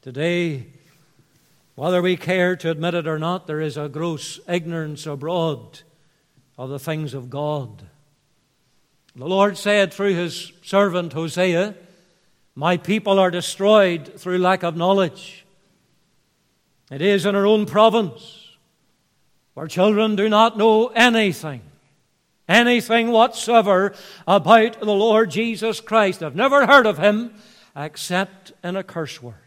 Today, whether we care to admit it or not, there is a gross ignorance abroad of the things of God. The Lord said through His servant Hosea, "My people are destroyed through lack of knowledge." It is in our own province where children do not know anything whatsoever about the Lord Jesus Christ. They've never heard of Him except in a curse word.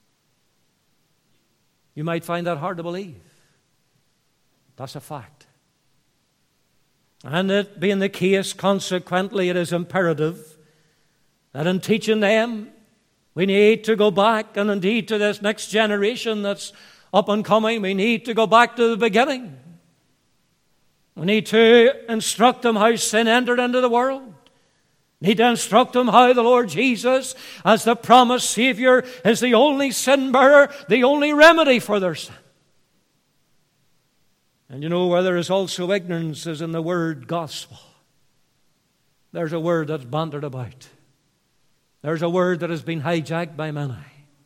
You might find that hard to believe. That's a fact. And it being the case, consequently, it is imperative that in teaching them, we need to go back, and indeed to this next generation that's up and coming, we need to go back to the beginning. We need to instruct them how sin entered into the world. We need to instruct them how the Lord Jesus, as the promised Savior, is the only sin bearer, the only remedy for their sin. And you know where there is also ignorance is in the word gospel. There's a word that's bantered about. There's a word that has been hijacked by many.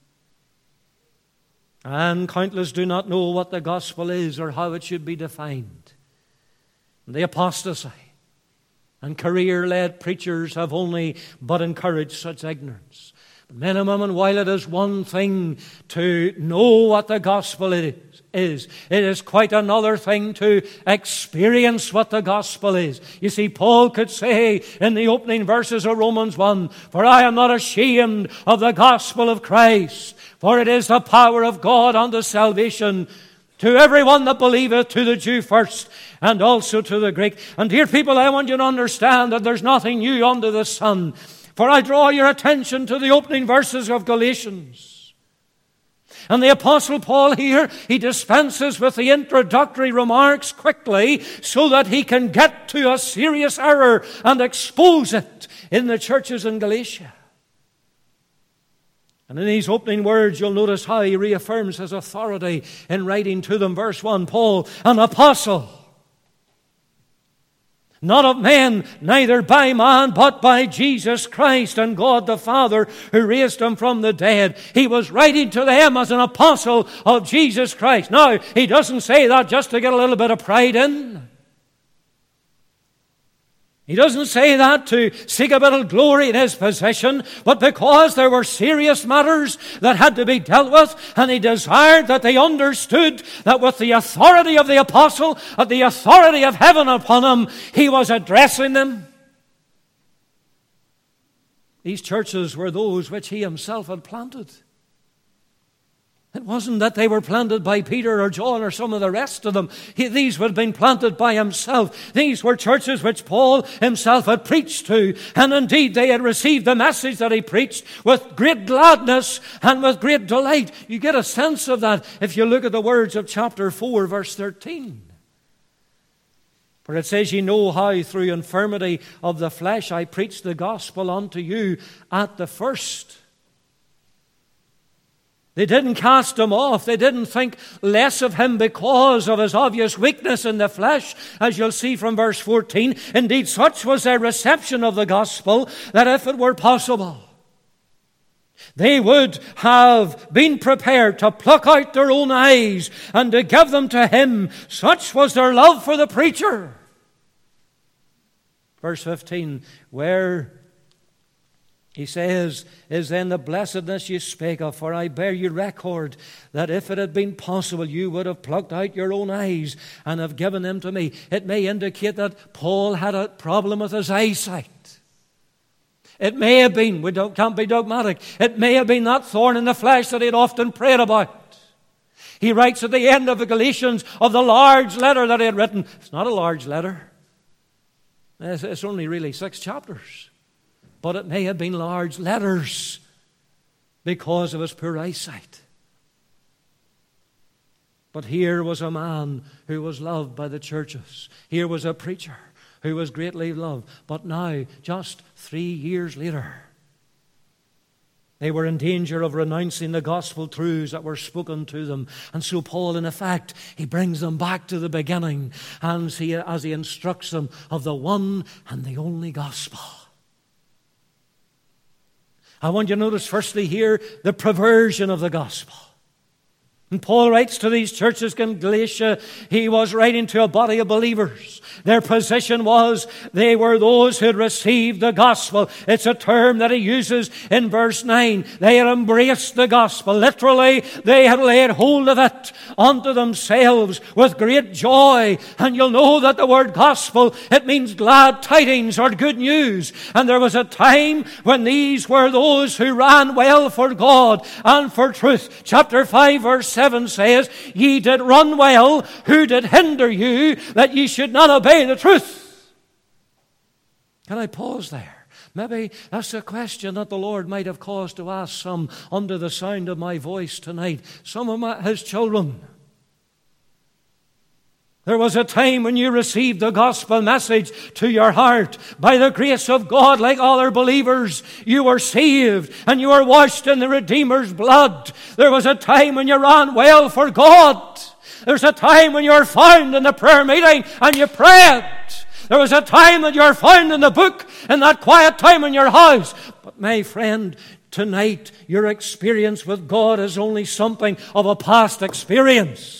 And countless do not know what the gospel is or how it should be defined. The apostasy and career-led preachers have only but encouraged such ignorance. But men and women, while it is one thing to know what the gospel is, it is quite another thing to experience what the gospel is. You see, Paul could say in the opening verses of Romans 1, "For I am not ashamed of the gospel of Christ, for it is the power of God unto salvation to everyone that believeth, to the Jew first, and also to the Greek." And dear people, I want you to understand that there's nothing new under the sun. For I draw your attention to the opening verses of Galatians. And the Apostle Paul here, he dispenses with the introductory remarks quickly so that he can get to a serious error and expose it in the churches in Galatia. And in these opening words, you'll notice how he reaffirms his authority in writing to them. Verse 1, Paul, an apostle, not of men, neither by man, but by Jesus Christ and God the Father, who raised Him from the dead. He was writing to them as an apostle of Jesus Christ. Now, he doesn't say that just to get a little bit of pride in. He doesn't say that to seek a bit of glory in his position, but because there were serious matters that had to be dealt with, and he desired that they understood that with the authority of the apostle, and the authority of heaven upon him, he was addressing them. These churches were those which he himself had planted. It wasn't that they were planted by Peter or John or some of the rest of them. These would have been planted by himself. These were churches which Paul himself had preached to. And indeed, they had received the message that he preached with great gladness and with great delight. You get a sense of that if you look at the words of chapter 4, verse 13. For it says, "Ye know how through infirmity of the flesh I preached the gospel unto you at the first." They didn't cast him off. They didn't think less of him because of his obvious weakness in the flesh, as you'll see from verse 14. Indeed, such was their reception of the gospel that if it were possible, they would have been prepared to pluck out their own eyes and to give them to him. Such was their love for the preacher. Verse 15, where he says, "Is then the blessedness you spake of, for I bear you record that if it had been possible, you would have plucked out your own eyes and have given them to me." It may indicate that Paul had a problem with his eyesight. It may have been, can't be dogmatic, it may have been that thorn in the flesh that he had often prayed about. He writes at the end of the Galatians of the large letter that he had written. It's not a large letter. It's only really 6 chapters. But it may have been large letters because of his poor eyesight. But here was a man who was loved by the churches. Here was a preacher who was greatly loved. But now, just 3 years later, they were in danger of renouncing the gospel truths that were spoken to them. And so Paul, in effect, he brings them back to the beginning as he instructs them of the one and the only gospel. I want you to notice firstly here the perversion of the gospel. And Paul writes to these churches in Galatia, he was writing to a body of believers. Their position was they were those who had received the gospel. It's a term that he uses in verse 9. They had embraced the gospel. Literally, they had laid hold of it unto themselves with great joy. And you'll know that the word gospel, it means glad tidings or good news. And there was a time when these were those who ran well for God and for truth. Chapter 5 verse 7 says, ye did run well, who did hinder you that ye should not obey the truth? Can I pause there? Maybe that's a question that the Lord might have caused to ask some under the sound of my voice tonight. Some of His children. There was a time when you received the gospel message to your heart. By the grace of God, like other believers, you were saved and you were washed in the Redeemer's blood. There was a time when you ran well for God. There's a time when you were found in the prayer meeting and you prayed. There was a time that you were found in the book in that quiet time in your house. But my friend, tonight your experience with God is only something of a past experience.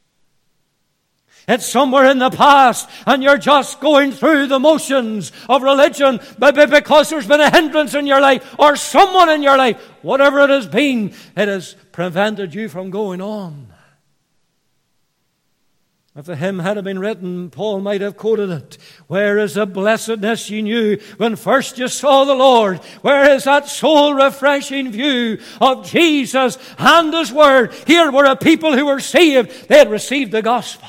It's somewhere in the past and you're just going through the motions of religion because there's been a hindrance in your life or someone in your life. Whatever it has been, it has prevented you from going on. If the hymn had been written, Paul might have quoted it. Where is the blessedness you knew when first you saw the Lord? Where is that soul-refreshing view of Jesus and His Word? Here were a people who were saved. They had received the gospel.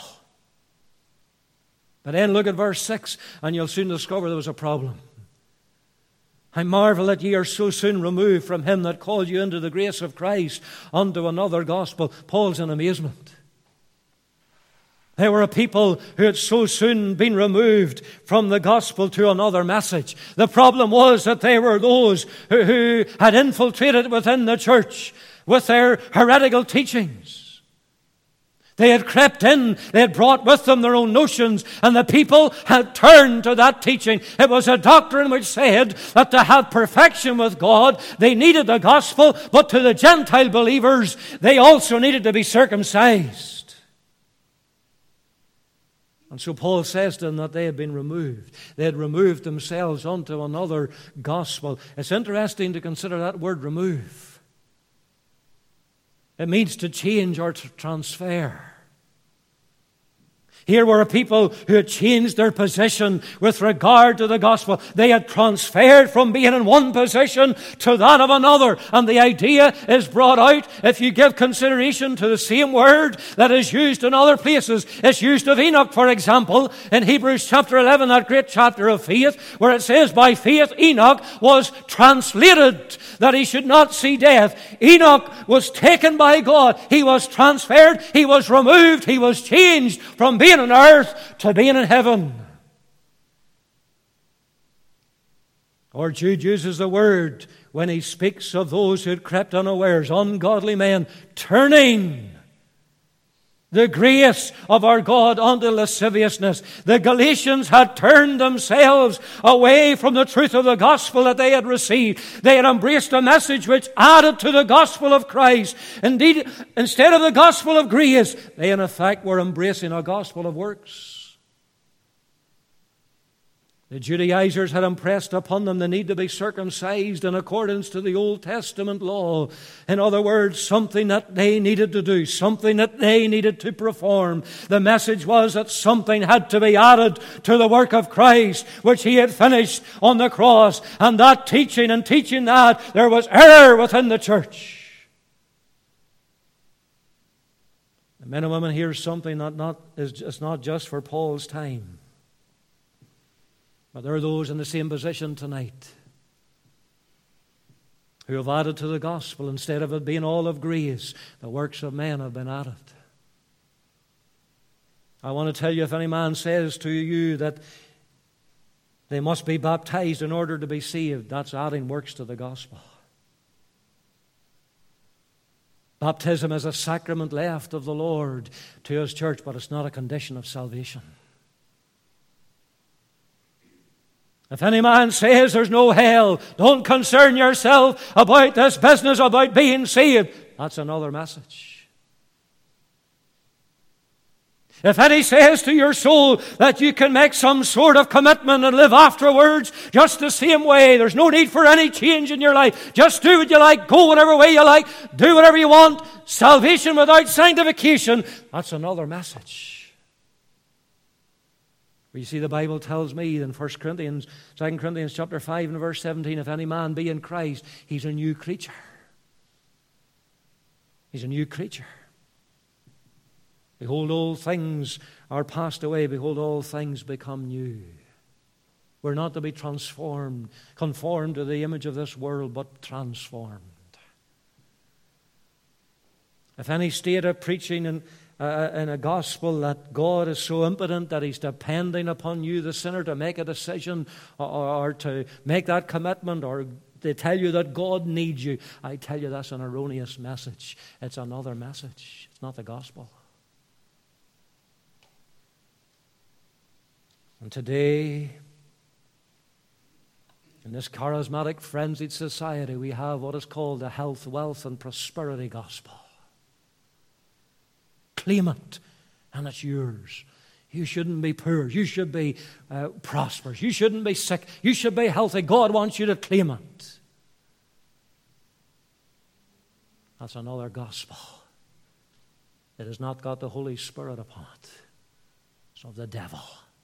But then look at verse 6 and you'll soon discover there was a problem. I marvel that ye are so soon removed from Him that called you into the grace of Christ unto another gospel. Paul's in amazement. They were a people who had so soon been removed from the gospel to another message. The problem was that they were those who had infiltrated within the church with their heretical teachings. They had crept in, they had brought with them their own notions, and the people had turned to that teaching. It was a doctrine which said that to have perfection with God, they needed the gospel, but to the Gentile believers, they also needed to be circumcised. And so Paul says to them that they had been removed. They had removed themselves onto another gospel. It's interesting to consider that word remove. It means to change or to transfer. Here were a people who had changed their position with regard to the gospel. They had transferred from being in one position to that of another. And the idea is brought out if you give consideration to the same word that is used in other places. It's used of Enoch, for example, in Hebrews chapter 11, that great chapter of faith, where it says, by faith Enoch was translated that he should not see death. Enoch was taken by God. He was transferred. He was removed. He was changed from being on earth to being in heaven. Or Jude uses the word when he speaks of those who had crept unawares, ungodly men, turning the grace of our God unto lasciviousness. The Galatians had turned themselves away from the truth of the gospel that they had received. They had embraced a message which added to the gospel of Christ. Indeed, instead of the gospel of grace, they in effect were embracing a gospel of works. The Judaizers had impressed upon them the need to be circumcised in accordance to the Old Testament law. In other words, something that they needed to do, something that they needed to perform. The message was that something had to be added to the work of Christ, which He had finished on the cross. And that teaching and teaching that, there was error within the church. The men and women hear something that is not just for Paul's time. But there are those in the same position tonight who have added to the gospel. Instead of it being all of grace, the works of men have been added. I want to tell you, if any man says to you that they must be baptized in order to be saved, that's adding works to the gospel. Baptism is a sacrament left of the Lord to His church, but it's not a condition of salvation. If any man says there's no hell, don't concern yourself about this business about being saved. That's another message. If any says to your soul that you can make some sort of commitment and live afterwards just the same way, there's no need for any change in your life. Just do what you like, go whatever way you like, do whatever you want. Salvation without sanctification, that's another message. You see, the Bible tells me in 2 Corinthians chapter 5 and verse 17, if any man be in Christ, he's a new creature. He's a new creature. Behold, all things are passed away. Behold, all things become new. We're not to be conformed to the image of this world, but transformed. If any state of preaching in a gospel that God is so impotent that He's depending upon you, the sinner, to make a decision or to make that commitment, or they tell you that God needs you, I tell you that's an erroneous message. It's another message. It's not the gospel. And today, in this charismatic, frenzied society, we have what is called the health, wealth, and prosperity gospel. Claim it, and it's yours. You shouldn't be poor. You should be prosperous. You shouldn't be sick. You should be healthy. God wants you to claim it. That's another gospel. It has not got the Holy Spirit upon it. It's of the devil.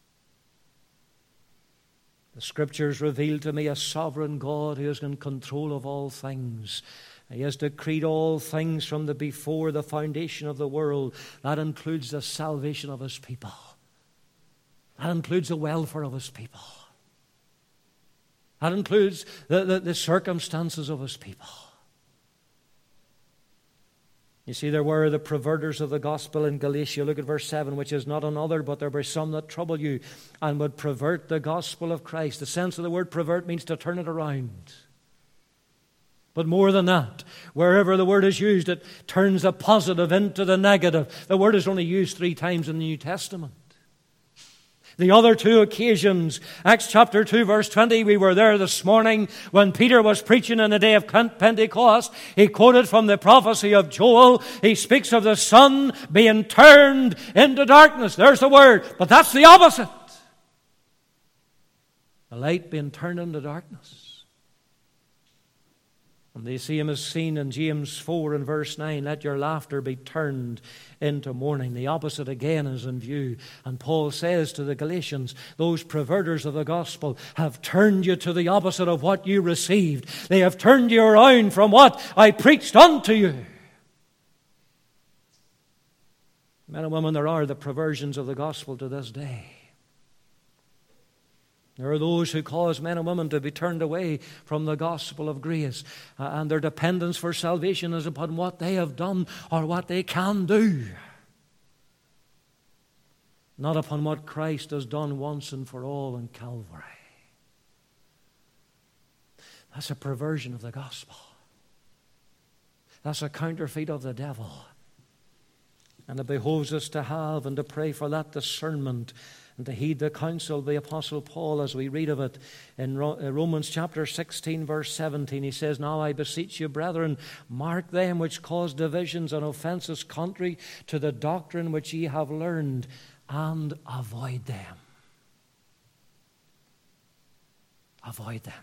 The Scriptures reveal to me a sovereign God who is in control of all things. He has decreed all things from before the foundation of the world. That includes the salvation of His people. That includes the welfare of His people. That includes the circumstances of His people. You see, there were the perverters of the gospel in Galatia. Look at verse 7, which is not another, but there were some that trouble you and would pervert the gospel of Christ. The sense of the word pervert means to turn it around. But more than that, wherever the word is used, it turns the positive into the negative. The word is only used 3 times in the New Testament. The other 2 occasions, Acts chapter 2, verse 20, we were there this morning when Peter was preaching on the day of Pentecost. He quoted from the prophecy of Joel. He speaks of the sun being turned into darkness. There's the word. But that's the opposite. The light being turned into darkness. And the same is seen in James 4 and verse 9. Let your laughter be turned into mourning. The opposite again is in view. And Paul says to the Galatians, those perverters of the gospel have turned you to the opposite of what you received. They have turned you around from what I preached unto you. Men and women, there are the perversions of the gospel to this day. There are those who cause men and women to be turned away from the gospel of grace, and their dependence for salvation is upon what they have done or what they can do, not upon what Christ has done once and for all in Calvary. That's a perversion of the gospel. That's a counterfeit of the devil. And it behoves us to have and to pray for that discernment and to heed the counsel of the Apostle Paul as we read of it in Romans chapter 16, verse 17. He says, now I beseech you, brethren, mark them which cause divisions and offenses contrary to the doctrine which ye have learned, and avoid them. Avoid them.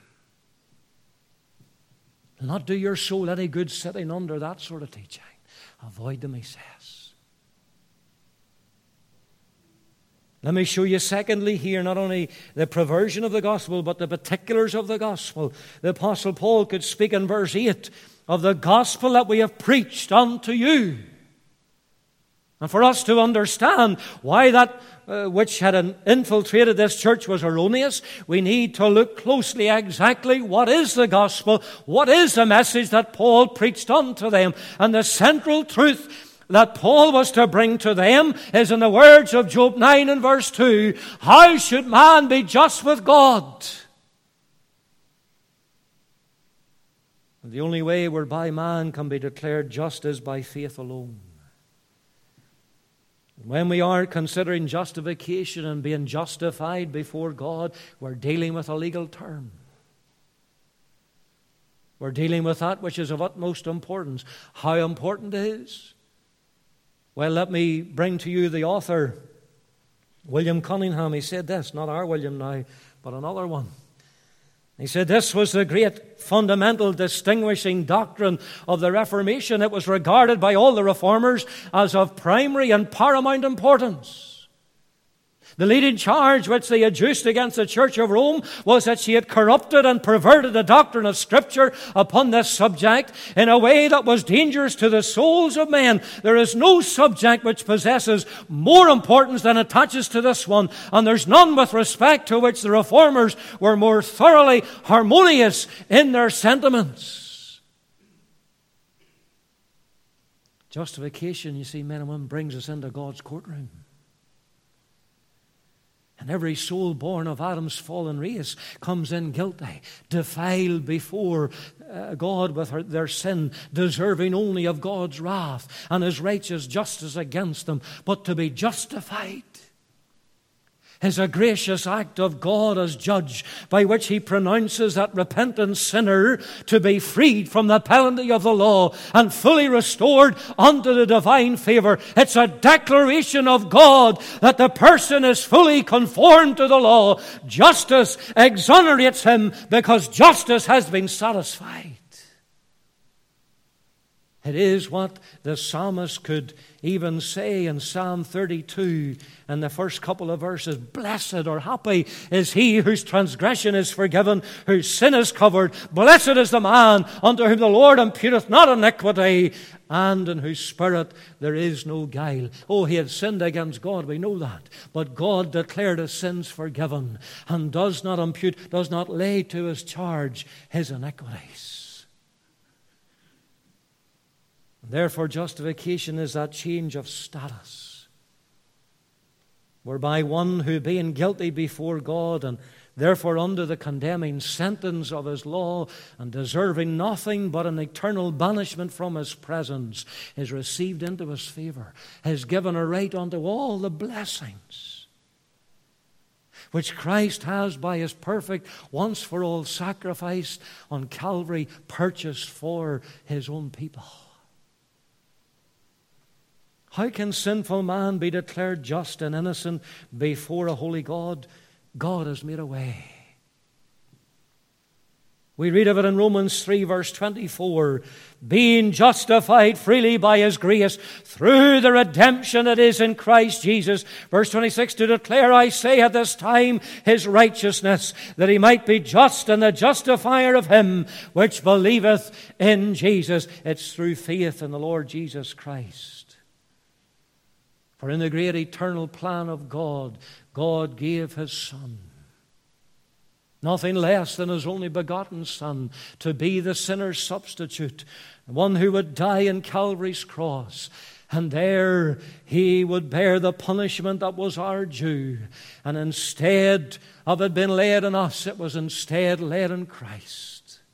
Will not do your soul any good sitting under that sort of teaching. Avoid them, he says. Let me show you secondly here not only the perversion of the gospel, but the particulars of the gospel. The Apostle Paul could speak in verse 8 of the gospel that we have preached unto you. And for us to understand why that which had infiltrated this church was erroneous, we need to look closely exactly what is the gospel, what is the message that Paul preached unto them. And the central truth that Paul was to bring to them is in the words of Job 9 and verse 2, how should man be just with God? And the only way whereby man can be declared just is by faith alone. When we are considering justification and being justified before God, we're dealing with a legal term. We're dealing with that which is of utmost importance. How important it is? Well, let me bring to you the author, William Cunningham. He said this, not our William now, but another one. He said this was the great fundamental distinguishing doctrine of the Reformation. It was regarded by all the reformers as of primary and paramount importance. The leading charge which they adduced against the Church of Rome was that she had corrupted and perverted the doctrine of Scripture upon this subject in a way that was dangerous to the souls of men. There is no subject which possesses more importance than attaches to this one, and there's none with respect to which the Reformers were more thoroughly harmonious in their sentiments. Justification, you see, men and women, brings us into God's courtroom. And every soul born of Adam's fallen race comes in guilty, defiled before God with their sin, deserving only of God's wrath and His righteous justice against them. But to be justified is a gracious act of God as judge, by which He pronounces that repentant sinner to be freed from the penalty of the law and fully restored unto the divine favor. It's a declaration of God that the person is fully conformed to the law. Justice exonerates him because justice has been satisfied. It is what the psalmist could even say in Psalm 32 in the first couple of verses. Blessed or happy is he whose transgression is forgiven, whose sin is covered. Blessed is the man unto whom the Lord imputeth not iniquity, and in whose spirit there is no guile. Oh, he had sinned against God, we know that. But God declared his sins forgiven and does not impute, does not lay to his charge his iniquities. Therefore, justification is that change of status, whereby one who, being guilty before God and therefore under the condemning sentence of His law and deserving nothing but an eternal banishment from His presence, is received into His favor, is given a right unto all the blessings which Christ has by His perfect, once-for-all sacrifice on Calvary purchased for His own people. How can sinful man be declared just and innocent before a holy God? God has made a way. We read of it in Romans 3 verse 24. Being justified freely by His grace through the redemption that is in Christ Jesus. Verse 26, to declare, I say at this time, His righteousness, that He might be just and the justifier of him which believeth in Jesus. It's through faith in the Lord Jesus Christ. For in the great eternal plan of God, God gave His Son, nothing less than His only begotten Son, to be the sinner's substitute, one who would die on Calvary's cross. And there He would bear the punishment that was our due. And instead of it being laid on us, it was instead laid on Christ.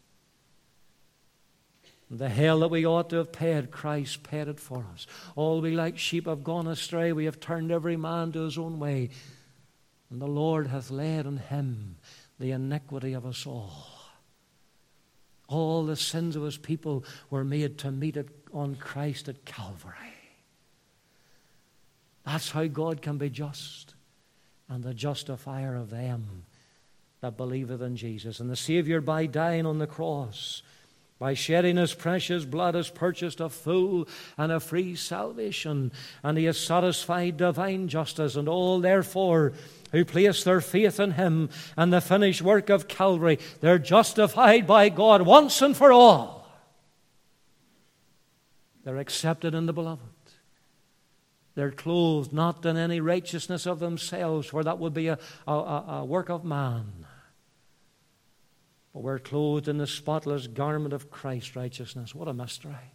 The hell that we ought to have paid, Christ paid it for us. All we like sheep have gone astray. We have turned every man to his own way. And the Lord hath laid on Him the iniquity of us all. All the sins of His people were made to meet it on Christ at Calvary. That's how God can be just and the justifier of them that believeth in Jesus. And the Savior, by dying on the cross, by shedding His precious blood, has purchased a full and a free salvation. And He has satisfied divine justice. And all, therefore, who place their faith in Him and the finished work of Calvary, they're justified by God once and for all. They're accepted in the Beloved. They're clothed not in any righteousness of themselves, for that would be a work of man. But we're clothed in the spotless garment of Christ's righteousness. What a mystery. It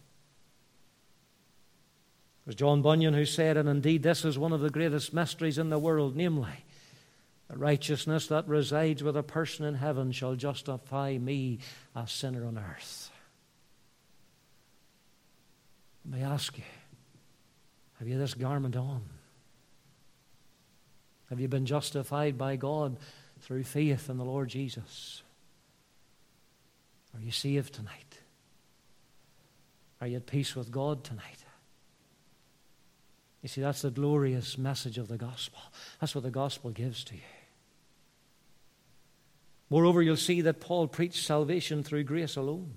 was John Bunyan who said, and indeed this is one of the greatest mysteries in the world, namely, the righteousness that resides with a person in heaven shall justify me, a sinner on earth. Let me ask you, have you this garment on? Have you been justified by God through faith in the Lord Jesus? Are you saved tonight? Are you at peace with God tonight? You see, that's the glorious message of the gospel. That's what the gospel gives to you. Moreover, you'll see that Paul preached salvation through grace alone.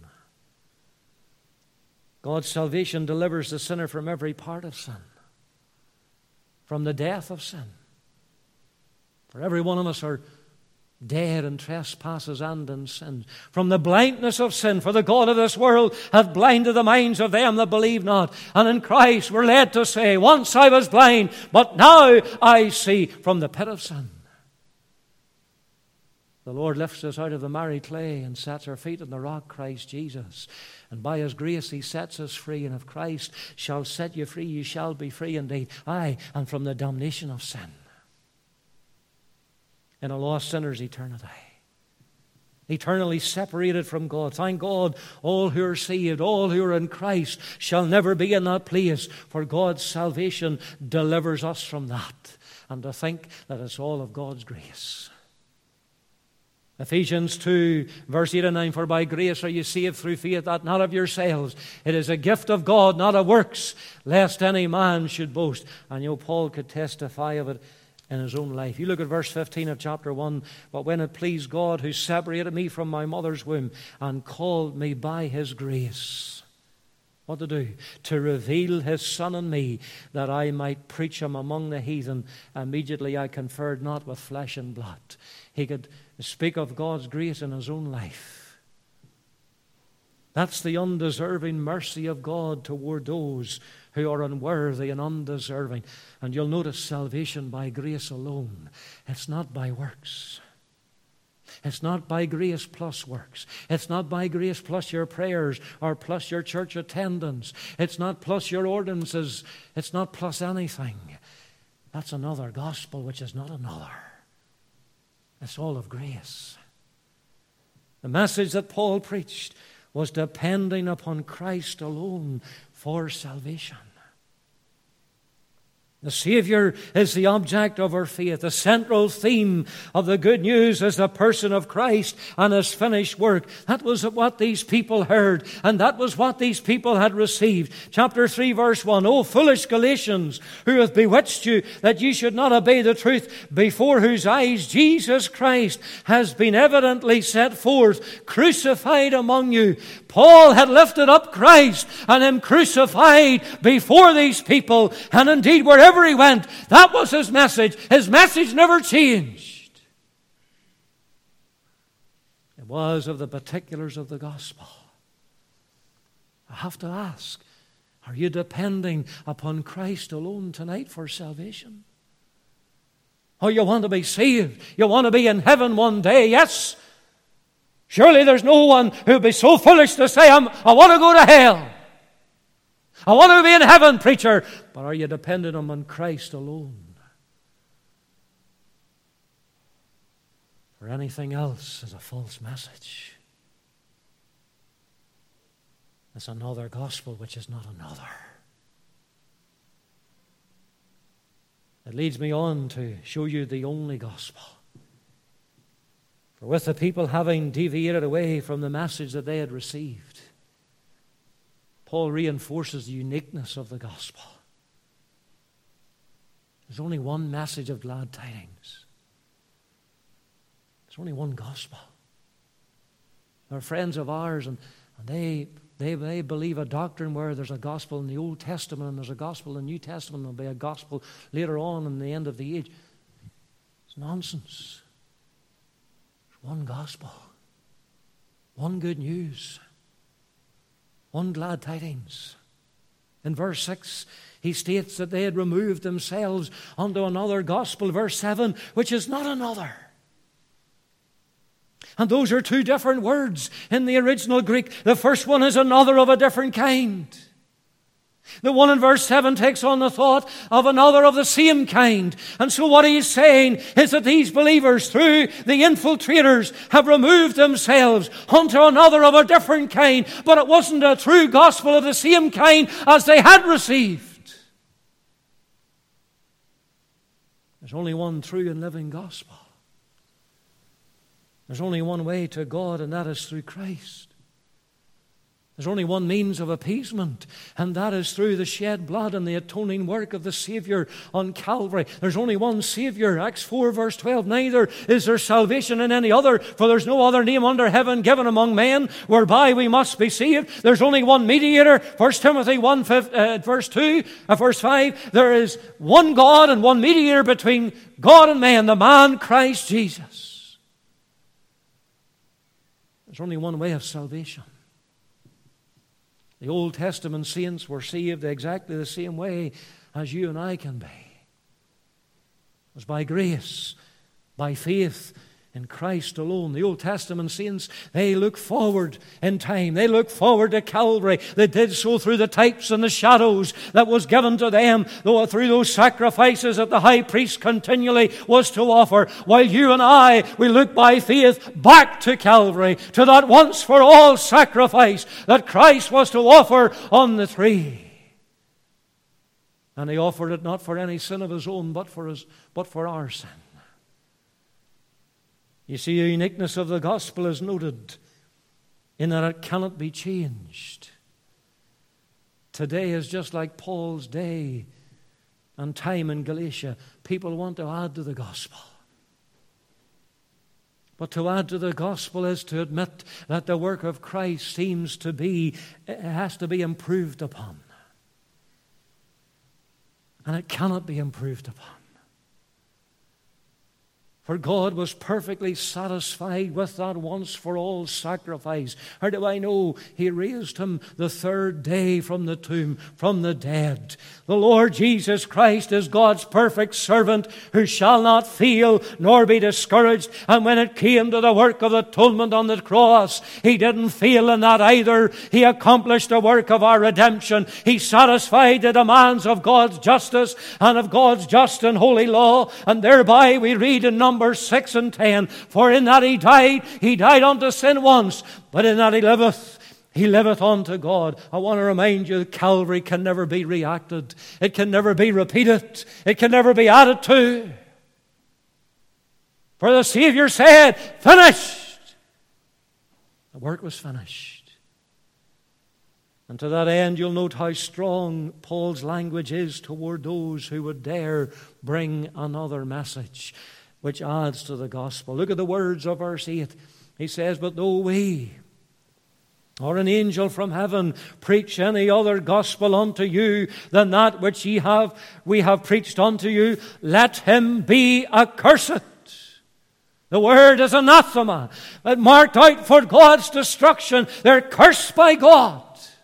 God's salvation delivers the sinner from every part of sin, from the death of sin. For every one of us are dead in trespasses and in sins. From the blindness of sin, for the God of this world hath blinded the minds of them that believe not. And in Christ we're led to say, once I was blind, but now I see, from the pit of sin. The Lord lifts us out of the miry clay and sets our feet on the rock, Christ Jesus. And by His grace He sets us free. And if Christ shall set you free, you shall be free indeed. Aye, and from the damnation of sin. In a lost sinner's eternity. Eternally separated from God. Thank God, all who are saved, all who are in Christ, shall never be in that place. For God's salvation delivers us from that. And to think that it's all of God's grace. Ephesians 2, verse 8 and 9, for by grace are you saved through faith, that not of yourselves. It is a gift of God, not of works, lest any man should boast. And you know, Paul could testify of it in his own life. You look at verse 15 of chapter 1. But when it pleased God, who separated me from my mother's womb and called me by His grace. What to do? To reveal His Son in me, that I might preach Him among the heathen. Immediately I conferred not with flesh and blood. He could speak of God's grace in his own life. That's the undeserving mercy of God toward those who are unworthy and undeserving. And you'll notice salvation by grace alone. It's not by works. It's not by grace plus works. It's not by grace plus your prayers or plus your church attendance. It's not plus your ordinances. It's not plus anything. That's another gospel which is not another. It's all of grace. The message that Paul preached was depending upon Christ alone for salvation. The Savior is the object of our faith. The central theme of the good news is the person of Christ and His finished work. That was what these people heard, and that was what these people had received. Chapter 3, verse 1, O foolish Galatians, who hath bewitched you, that ye should not obey the truth, before whose eyes Jesus Christ has been evidently set forth, crucified among you. Paul had lifted up Christ and Him crucified before these people, and indeed wherever he went, that was his message. His message never changed. It was of the particulars of the gospel. I have to ask, are you depending upon Christ alone tonight for salvation? Oh, you want to be saved? You want to be in heaven one day? Yes. Surely there's no one who would be so foolish to say, I want to go to hell. I want to be in heaven, preacher. But are you dependent on Christ alone? For anything else is a false message. It's another gospel which is not another. It leads me on to show you the only gospel. For with the people having deviated away from the message that they had received, Paul reinforces the uniqueness of the gospel. There's only one message of glad tidings. There's only one gospel. They're friends of ours, and they believe a doctrine where there's a gospel in the Old Testament and there's a gospel in the New Testament, and there'll be a gospel later on in the end of the age. It's nonsense. There's one gospel. One good news. One glad tidings. In verse 6, he states that they had removed themselves unto another gospel. Verse 7, which is not another. And those are two different words in the original Greek. The first one is another of a different kind. The one in verse 7 takes on the thought of another of the same kind. And so what he's saying is that these believers, through the infiltrators, have removed themselves unto another of a different kind. But it wasn't a true gospel of the same kind as they had received. There's only one true and living gospel. There's only one way to God, and that is through Christ. There's only one means of appeasement, and that is through the shed blood and the atoning work of the Savior on Calvary. There's only one Savior. Acts 4 verse 12, neither is there salvation in any other, for there's no other name under heaven given among men whereby we must be saved. There's only one mediator. 1 Timothy 1 verse 5, there is one God and one mediator between God and man, the man Christ Jesus. There's only one way of salvation. The Old Testament saints were saved exactly the same way as you and I can be. It was by grace, by faith in Christ alone. The Old Testament saints, they look forward in time. They look forward to Calvary. They did so through the types and the shadows that was given to them, though through those sacrifices that the high priest continually was to offer. While you and I, we look by faith back to Calvary, to that once for all sacrifice that Christ was to offer on the tree. And He offered it not for any sin of His own, but for our sin. You see, the uniqueness of the gospel is noted in that it cannot be changed. Today is just like Paul's day and time in Galatia. People want to add to the gospel. But to add to the gospel is to admit that the work of Christ has to be improved upon. And it cannot be improved upon. For God was perfectly satisfied with that once-for-all sacrifice. How do I know? He raised Him the third day from the tomb, from the dead. The Lord Jesus Christ is God's perfect servant who shall not fail nor be discouraged. And when it came to the work of atonement on the cross, He didn't fail in that either. He accomplished the work of our redemption. He satisfied the demands of God's justice and of God's just and holy law. And thereby we read in Numbers 6 and 10, for in that He died unto sin once, but in that He liveth unto God. I want to remind you that Calvary can never be reacted. It can never be repeated. It can never be added to. For the Savior said, finished. The work was finished. And to that end, you'll note how strong Paul's language is toward those who would dare bring another message, which adds to the gospel. Look at the words of verse 8. He says, but though we or an angel from heaven preach any other gospel unto you than that which we have preached unto you, let him be accursed. The word is anathema, but marked out for God's destruction. They're cursed by God.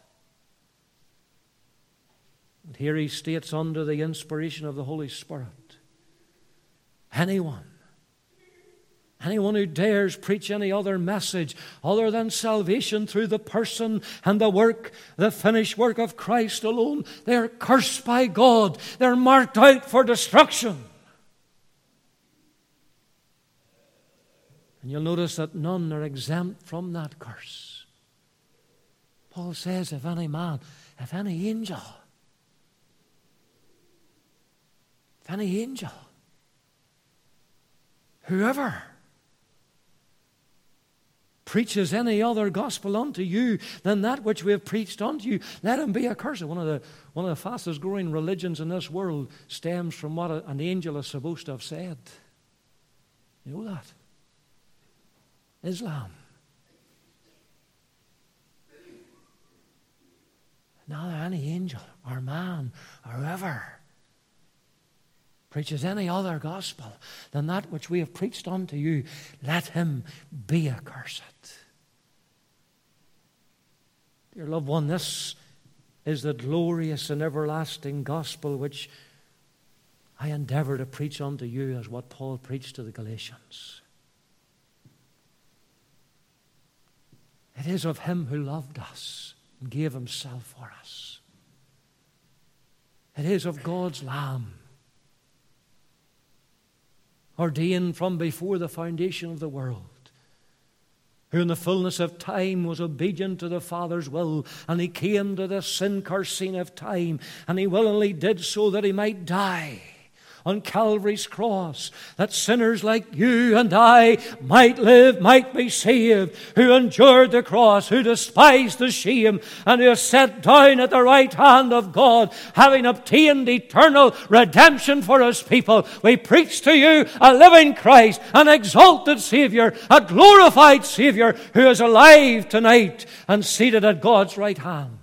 And here he states under the inspiration of the Holy Spirit, anyone who dares preach any other message other than salvation through the person and the finished work of Christ alone, they're cursed by God. They're marked out for destruction. And you'll notice that none are exempt from that curse. Paul says, if any angel, whoever preaches any other gospel unto you than that which we have preached unto you, let him be accursed. One of the fastest growing religions in this world stems from what an angel is supposed to have said. You know that? Islam. Now any angel or man or whoever preaches any other gospel than that which we have preached unto you, let him be accursed. Dear loved one, this is the glorious and everlasting gospel which I endeavor to preach unto you as what Paul preached to the Galatians. It is of Him who loved us and gave Himself for us. It is of God's Lamb, ordained from before the foundation of the world, who in the fullness of time was obedient to the Father's will, and He came to this sin-cursed scene of time, and He willingly did so that He might die on Calvary's cross, that sinners like you and I might live, might be saved, who endured the cross, who despised the shame, and who is set down at the right hand of God, having obtained eternal redemption for His people. We preach to you a living Christ, an exalted Savior, a glorified Savior, who is alive tonight and seated at God's right hand.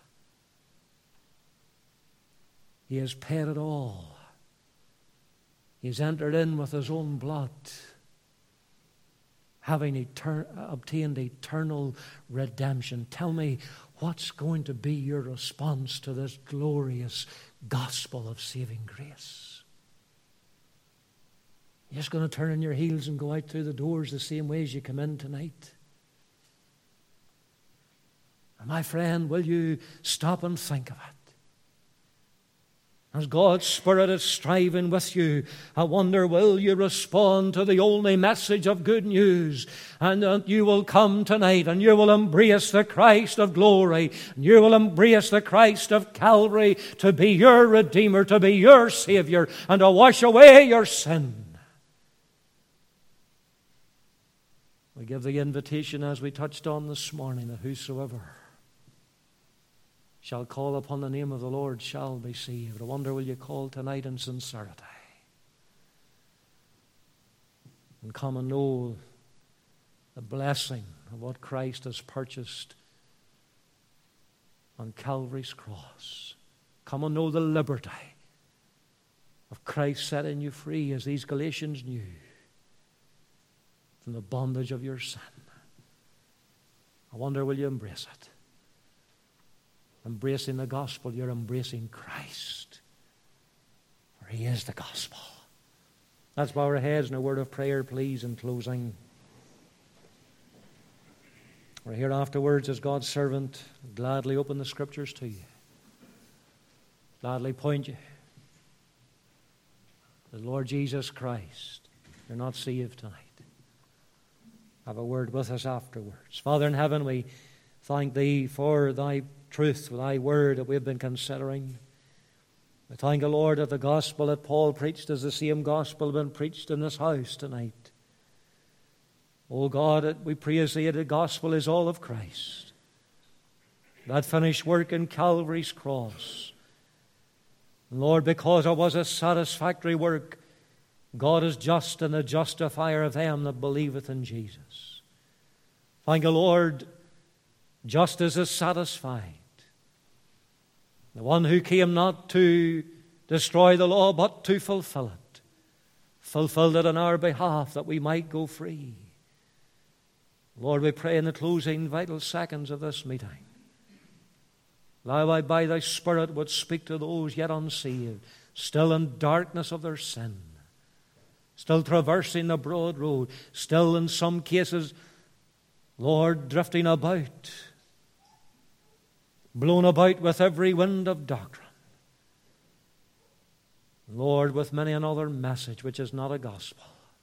He has paid it all. He's entered in with His own blood, having obtained eternal redemption. Tell me, what's going to be your response to this glorious gospel of saving grace? You're just going to turn on your heels and go out through the doors the same way as you come in tonight? And my friend, will you stop and think of it? As God's Spirit is striving with you, I wonder, will you respond to the only message of good news? And you will come tonight and you will embrace the Christ of glory. And you will embrace the Christ of Calvary to be your Redeemer, to be your Savior, and to wash away your sin. We give the invitation, as we touched on this morning, that whosoever shall call upon the name of the Lord shall be saved. I wonder, will you call tonight in sincerity and come and know the blessing of what Christ has purchased on Calvary's cross? Come and know the liberty of Christ setting you free, as these Galatians knew, from the bondage of your sin. I wonder, will you embrace it? Embracing the gospel, you're embracing Christ, for He is the gospel. Let's bow our heads in a word of prayer, please, in closing. We're here afterwards as God's servant, gladly open the Scriptures to you, gladly point you to the Lord Jesus Christ. You're not saved tonight. Have a word with us afterwards. Father in heaven, we thank Thee for Thy truth, Thy word that we've been considering. We thank the Lord that the gospel that Paul preached is the same gospel been preached in this house tonight. Oh God, we praise Thee that the gospel is all of Christ. That finished work in Calvary's cross. And Lord, because it was a satisfactory work, God is just and the justifier of them that believeth in Jesus. Thank the Lord, justice is satisfied. The one who came not to destroy the law, but to fulfill it, fulfilled it on our behalf that we might go free. Lord, we pray in the closing vital seconds of this meeting, thou by Thy Spirit would speak to those yet unsaved, still in darkness of their sin, still traversing the broad road, still in some cases, Lord, drifting about, blown about with every wind of doctrine. Lord, with many another message which is not a gospel.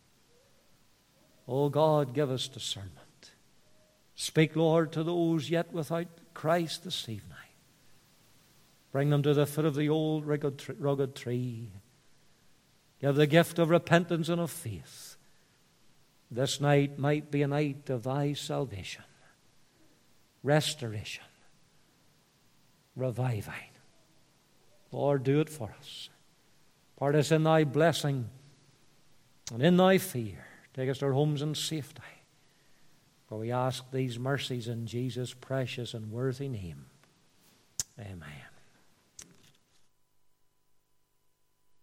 Oh God, give us discernment. Speak, Lord, to those yet without Christ this evening. Bring them to the foot of the old rugged tree. Give the gift of repentance and of faith. This night might be a night of Thy salvation, restoration, reviving. Lord, do it for us. Part us in Thy blessing and in Thy fear. Take us to our homes in safety. For we ask these mercies in Jesus' precious and worthy name. Amen.